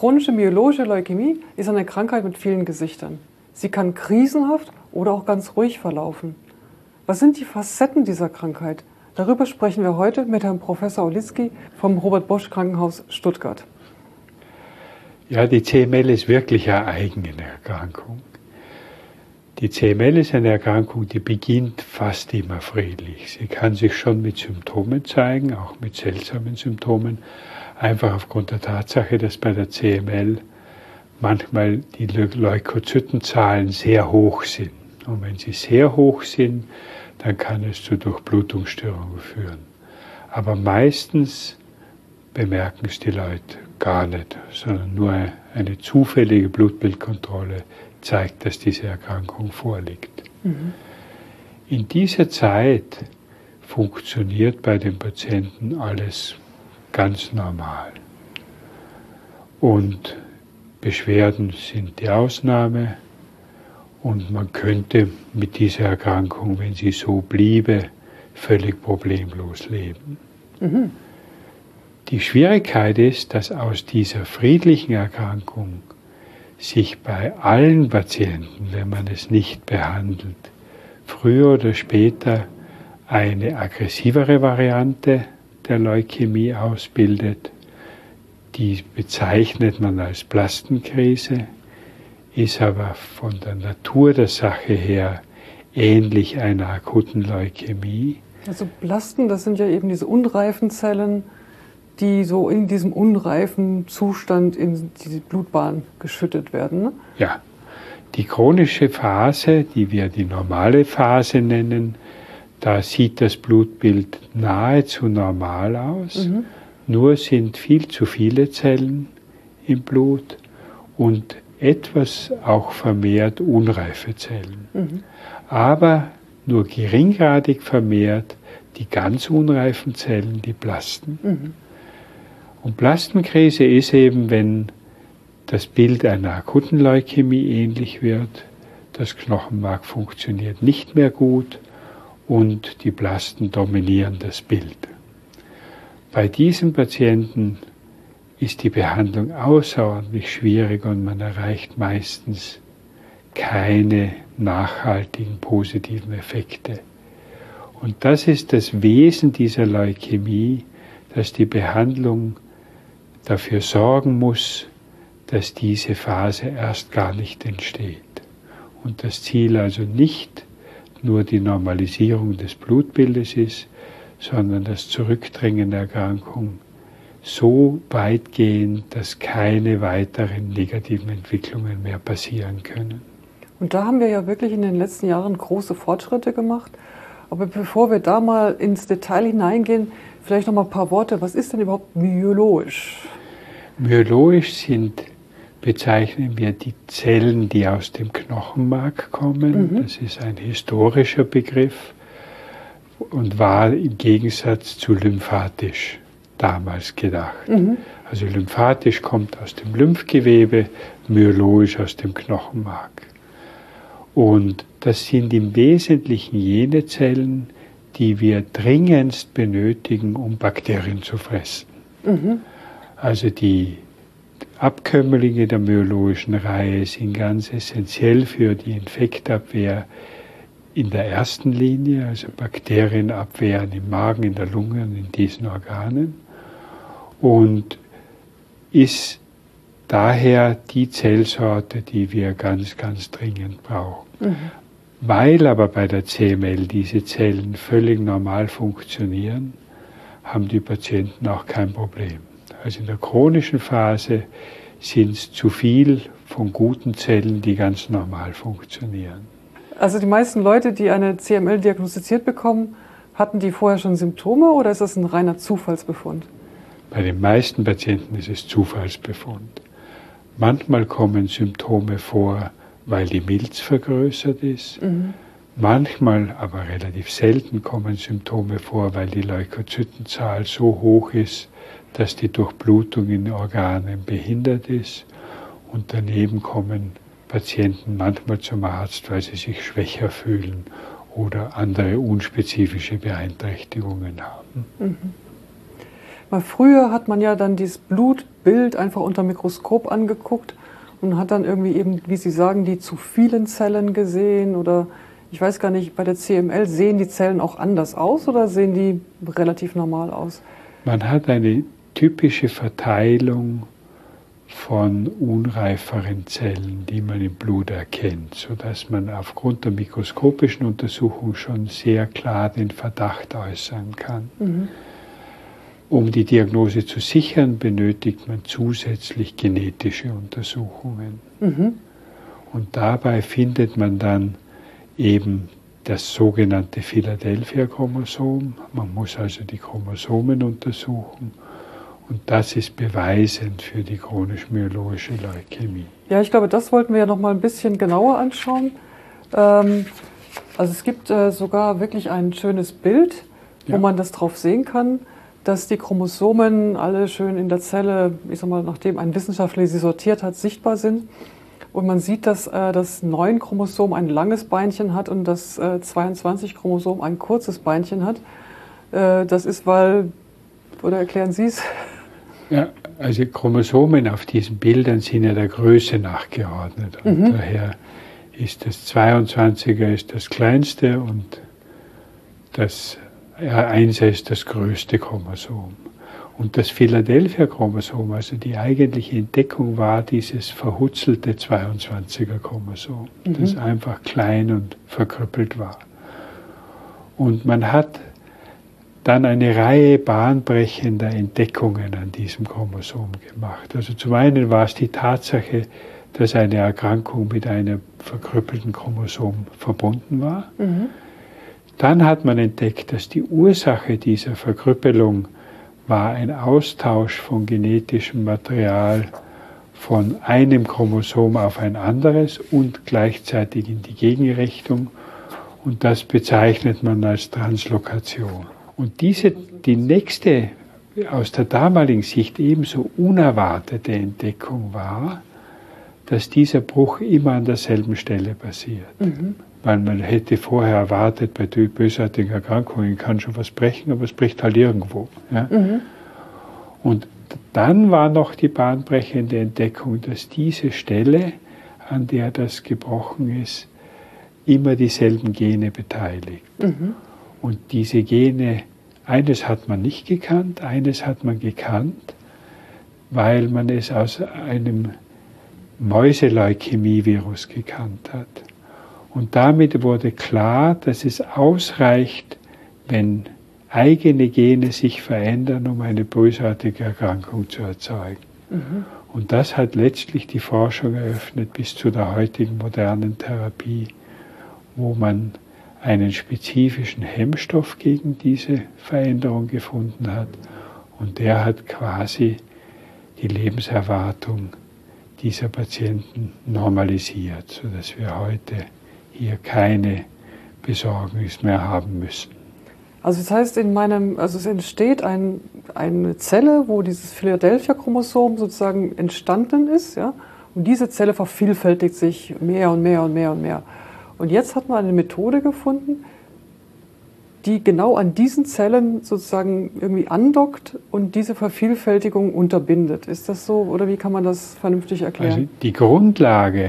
chronische myeloische Leukämie ist eine Krankheit mit vielen Gesichtern. Sie kann krisenhaft oder auch ganz ruhig verlaufen. Was sind die Facetten dieser Krankheit? Darüber sprechen wir heute mit Herrn Professor Olitzky vom Robert-Bosch-Krankenhaus Stuttgart. Ja, die CML ist wirklich eine eigene Erkrankung. Die CML ist eine Erkrankung, die beginnt fast immer friedlich. Sie kann sich schon mit Symptomen zeigen, auch mit seltsamen Symptomen, einfach aufgrund der Tatsache, dass bei der CML manchmal die Leukozytenzahlen sehr hoch sind. Und wenn sie sehr hoch sind, dann kann es zu Durchblutungsstörungen führen. Aber meistens bemerken es die Leute gar nicht, sondern nur eine zufällige Blutbildkontrolle zeigt, dass diese Erkrankung vorliegt. In dieser Zeit funktioniert bei den Patienten alles ganz normal. Und Beschwerden sind die Ausnahme und man könnte mit dieser Erkrankung, wenn sie so bliebe, völlig problemlos leben. Die Schwierigkeit ist, dass aus dieser friedlichen Erkrankung sich bei allen Patienten, wenn man es nicht behandelt, früher oder später eine aggressivere Variante der Leukämie ausbildet. Die bezeichnet man als Blastenkrise, ist aber von der Natur der Sache her ähnlich einer akuten Leukämie. Also Blasten, das sind ja eben diese unreifen Zellen, die so in diesem unreifen Zustand in die Blutbahn geschüttet werden. Ne? Ja, die chronische Phase, die wir die normale Phase nennen, da sieht das Blutbild nahezu normal aus, nur sind viel zu viele Zellen im Blut und etwas auch vermehrt unreife Zellen. Aber nur geringgradig vermehrt die ganz unreifen Zellen, die Blasten. Und Blastenkrise ist eben, wenn das Bild einer akuten Leukämie ähnlich wird, das Knochenmark funktioniert nicht mehr gut und die Blasten dominieren das Bild. Bei diesen Patienten ist die Behandlung außerordentlich schwierig und man erreicht meistens keine nachhaltigen positiven Effekte. Und das ist das Wesen dieser Leukämie, dass die Behandlung dafür sorgen muss, dass diese Phase erst gar nicht entsteht. Und das Ziel also nicht nur die Normalisierung des Blutbildes ist, sondern das Zurückdrängen der Erkrankung so weitgehend, dass keine weiteren negativen Entwicklungen mehr passieren können. Und da haben wir ja wirklich in den letzten Jahren große Fortschritte gemacht. Aber bevor wir da mal ins Detail hineingehen, vielleicht noch mal ein paar Worte. Was ist denn überhaupt myeloisch? Myeloisch bezeichnen wir die Zellen, die aus dem Knochenmark kommen. Das ist ein historischer Begriff und war im Gegensatz zu lymphatisch damals gedacht. Also lymphatisch kommt aus dem Lymphgewebe, myeloisch aus dem Knochenmark. Und das sind im Wesentlichen jene Zellen, die wir dringendst benötigen, um Bakterien zu fressen. Also die Abkömmlinge der myeloischen Reihe sind ganz essentiell für die Infektabwehr in der ersten Linie, also Bakterienabwehren im Magen, in der Lunge und in diesen Organen. Und ist daher die Zellsorte, die wir ganz, ganz dringend brauchen. Weil aber bei der CML diese Zellen völlig normal funktionieren, haben die Patienten auch kein Problem. Also in der chronischen Phase sind es zu viel von guten Zellen, die ganz normal funktionieren. Also die meisten Leute, die eine CML diagnostiziert bekommen, hatten die vorher schon Symptome oder ist das ein reiner Zufallsbefund? Bei den meisten Patienten ist es Zufallsbefund. Manchmal kommen Symptome vor, weil die Milz vergrößert ist. Manchmal, aber relativ selten, kommen Symptome vor, weil die Leukozytenzahl so hoch ist, dass die Durchblutung in den Organen behindert ist. Und daneben kommen Patienten manchmal zum Arzt, weil sie sich schwächer fühlen oder andere unspezifische Beeinträchtigungen haben. Weil früher hat man ja dann dieses Blutbild einfach unter dem Mikroskop angeguckt und hat dann irgendwie eben, wie Sie sagen, die zu vielen Zellen gesehen oder ich weiß gar nicht, bei der CML sehen die Zellen auch anders aus oder sehen die relativ normal aus? Man hat eine typische Verteilung von unreiferen Zellen, die man im Blut erkennt, sodass man aufgrund der mikroskopischen Untersuchung schon sehr klar den Verdacht äußern kann. Mhm. Um die Diagnose zu sichern, benötigt man zusätzlich genetische Untersuchungen. Mhm. Und dabei findet man dann eben das sogenannte Philadelphia-Chromosom. Man muss also die Chromosomen untersuchen. Und das ist beweisend für die chronisch-myeloische Leukämie. Ja, ich glaube, das wollten wir ja noch mal ein bisschen genauer anschauen. Also es gibt sogar wirklich ein schönes Bild, wo man das drauf sehen kann, dass die Chromosomen alle schön in der Zelle, ich sag mal, nachdem ein Wissenschaftler sie sortiert hat, sichtbar sind. Und man sieht, dass das 9-Chromosom ein langes Beinchen hat und das 22-Chromosom ein kurzes Beinchen hat. Das ist, weil, oder erklären Sie es? Ja, also Chromosomen auf diesen Bildern sind ja der Größe nachgeordnet. Und daher ist das 22er ist das kleinste und das 1er ist das größte Chromosom. Und das Philadelphia-Chromosom, also die eigentliche Entdeckung war dieses verhutzelte 22er-Chromosom, das einfach klein und verkrüppelt war. Und man hat dann eine Reihe bahnbrechender Entdeckungen an diesem Chromosom gemacht. Also zum einen war es die Tatsache, dass eine Erkrankung mit einem verkrüppelten Chromosom verbunden war. Mhm. Dann hat man entdeckt, dass die Ursache dieser Verkrüppelung war ein Austausch von genetischem Material von einem Chromosom auf ein anderes und gleichzeitig in die Gegenrichtung. Und das bezeichnet man als Translokation. Und die nächste, aus der damaligen Sicht ebenso unerwartete Entdeckung war, dass dieser Bruch immer an derselben Stelle passiert. Mhm. Weil man hätte vorher erwartet, bei bösartigen Erkrankungen kann schon was brechen, aber es bricht halt irgendwo. Ja? Mhm. Und dann war noch die bahnbrechende Entdeckung, dass diese Stelle, an der das gebrochen ist, immer dieselben Gene beteiligt. Mhm. Und diese Gene, eines hat man nicht gekannt, eines hat man gekannt, weil man es aus einem Mäuseleukämie-Virus gekannt hat. Und damit wurde klar, dass es ausreicht, wenn eigene Gene sich verändern, um eine bösartige Erkrankung zu erzeugen. Mhm. Und das hat letztlich die Forschung eröffnet bis zu der heutigen modernen Therapie, wo man einen spezifischen Hemmstoff gegen diese Veränderung gefunden hat. Und der hat quasi die Lebenserwartung dieser Patienten normalisiert, sodass wir heute hier keine Besorgnis mehr haben müssen. Also das heißt, es entsteht eine Zelle, wo dieses Philadelphia-Chromosom sozusagen entstanden ist, ja, und diese Zelle vervielfältigt sich mehr und mehr und mehr und mehr. Und jetzt hat man eine Methode gefunden, die genau an diesen Zellen sozusagen irgendwie andockt und diese Vervielfältigung unterbindet. Ist das so oder wie kann man das vernünftig erklären? Also die Grundlage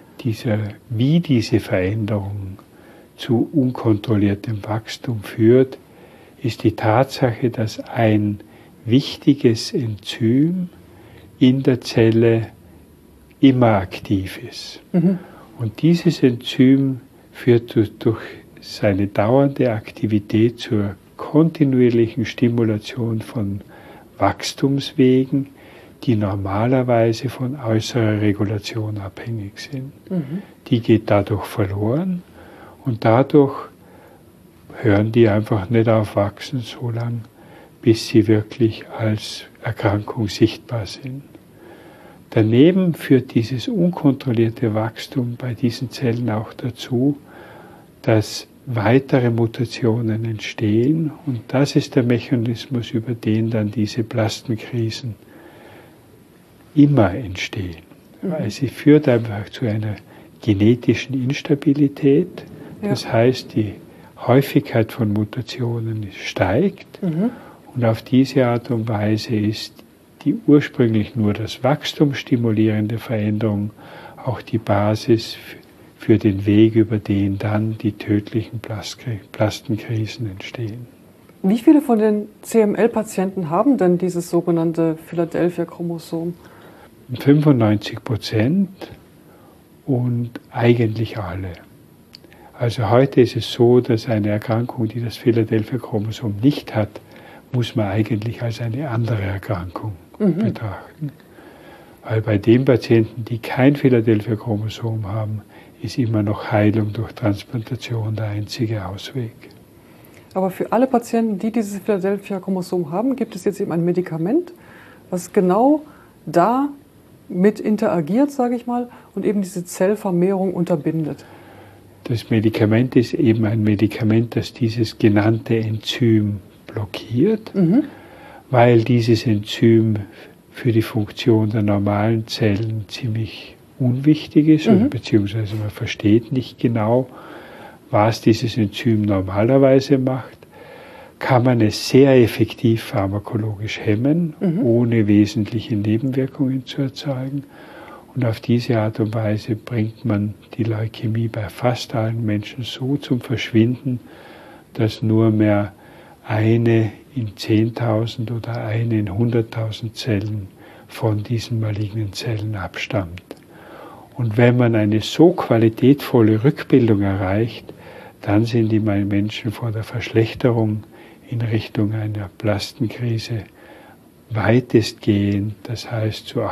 wie diese Veränderung zu unkontrolliertem Wachstum führt, ist die Tatsache, dass ein wichtiges Enzym in der Zelle immer aktiv ist. Mhm. Und dieses Enzym führt durch seine dauernde Aktivität zur kontinuierlichen Stimulation von Wachstumswegen, die normalerweise von äußerer Regulation abhängig sind. Mhm. Die geht dadurch verloren und dadurch hören die einfach nicht auf wachsen, so lange, bis sie wirklich als Erkrankung sichtbar sind. Daneben führt dieses unkontrollierte Wachstum bei diesen Zellen auch dazu, dass weitere Mutationen entstehen und das ist der Mechanismus, über den dann diese Blastenkrisen immer entstehen. Weil sie führt einfach zu einer genetischen Instabilität, das heißt, die Häufigkeit von Mutationen steigt Und auf diese Art und Weise ist die ursprünglich nur das Wachstum stimulierende Veränderung auch die Basis für den Weg, über den dann die tödlichen Plastenkrisen entstehen. Wie viele von den CML-Patienten haben denn dieses sogenannte Philadelphia-Chromosom? 95% und eigentlich alle. Also heute ist es so, dass eine Erkrankung, die das Philadelphia-Chromosom nicht hat, muss man eigentlich als eine andere Erkrankung betrachten. Weil bei den Patienten, die kein Philadelphia-Chromosom haben, ist immer noch Heilung durch Transplantation der einzige Ausweg. Aber für alle Patienten, die dieses Philadelphia-Chromosom haben, gibt es jetzt eben ein Medikament, was genau da mit interagiert, sage ich mal, und eben diese Zellvermehrung unterbindet. Das Medikament ist eben ein Medikament, das dieses genannte Enzym blockiert, weil dieses Enzym für die Funktion der normalen Zellen ziemlich unwichtig ist, beziehungsweise man versteht nicht genau, was dieses Enzym normalerweise macht, kann man es sehr effektiv pharmakologisch hemmen, ohne wesentliche Nebenwirkungen zu erzeugen. Und auf diese Art und Weise bringt man die Leukämie bei fast allen Menschen so zum Verschwinden, dass nur mehr eine in 10.000 oder eine in 100.000 Zellen von diesen malignen Zellen abstammt. Und wenn man eine so qualitätvolle Rückbildung erreicht, dann sind die Menschen vor der Verschlechterung in Richtung einer Plastenkrise weitestgehend, das heißt zu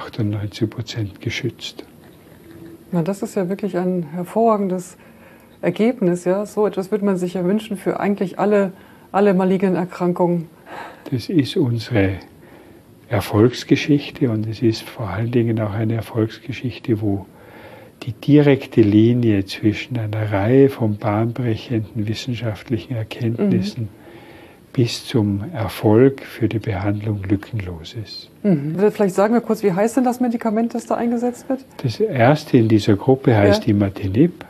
98% geschützt. Na, das ist ja wirklich ein hervorragendes Ergebnis. Ja? So etwas würde man sich ja wünschen für eigentlich alle malignen Erkrankungen. Das ist unsere Erfolgsgeschichte und es ist vor allen Dingen auch eine Erfolgsgeschichte, wo die direkte Linie zwischen einer Reihe von bahnbrechenden wissenschaftlichen Erkenntnissen bis zum Erfolg für die Behandlung lückenlos ist. Vielleicht sagen wir kurz, wie heißt denn das Medikament, das da eingesetzt wird? Das erste in dieser Gruppe heißt Imatinib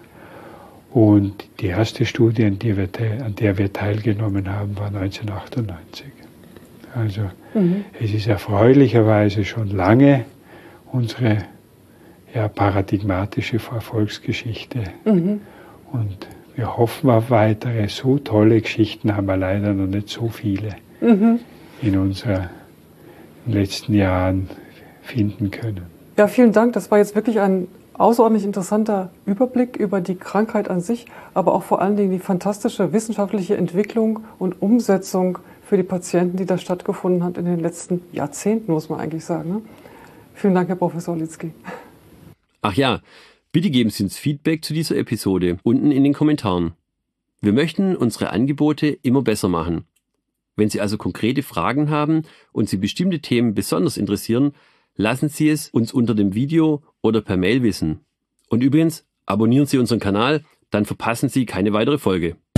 und die erste Studie, an der wir teilgenommen haben, war 1998. Also es ist erfreulicherweise schon lange unsere paradigmatische Erfolgsgeschichte. Und wir hoffen auf weitere. So tolle Geschichten haben wir leider noch nicht so viele in unseren letzten Jahren finden können. Ja, vielen Dank. Das war jetzt wirklich ein außerordentlich interessanter Überblick über die Krankheit an sich, aber auch vor allen Dingen die fantastische wissenschaftliche Entwicklung und Umsetzung für die Patienten, die da stattgefunden hat in den letzten Jahrzehnten, muss man eigentlich sagen. Ne? Vielen Dank, Herr Professor Olitzky. Ach ja, bitte geben Sie uns Feedback zu dieser Episode unten in den Kommentaren. Wir möchten unsere Angebote immer besser machen. Wenn Sie also konkrete Fragen haben und Sie bestimmte Themen besonders interessieren, lassen Sie es uns unter dem Video oder per Mail wissen. Und übrigens, abonnieren Sie unseren Kanal, dann verpassen Sie keine weitere Folge.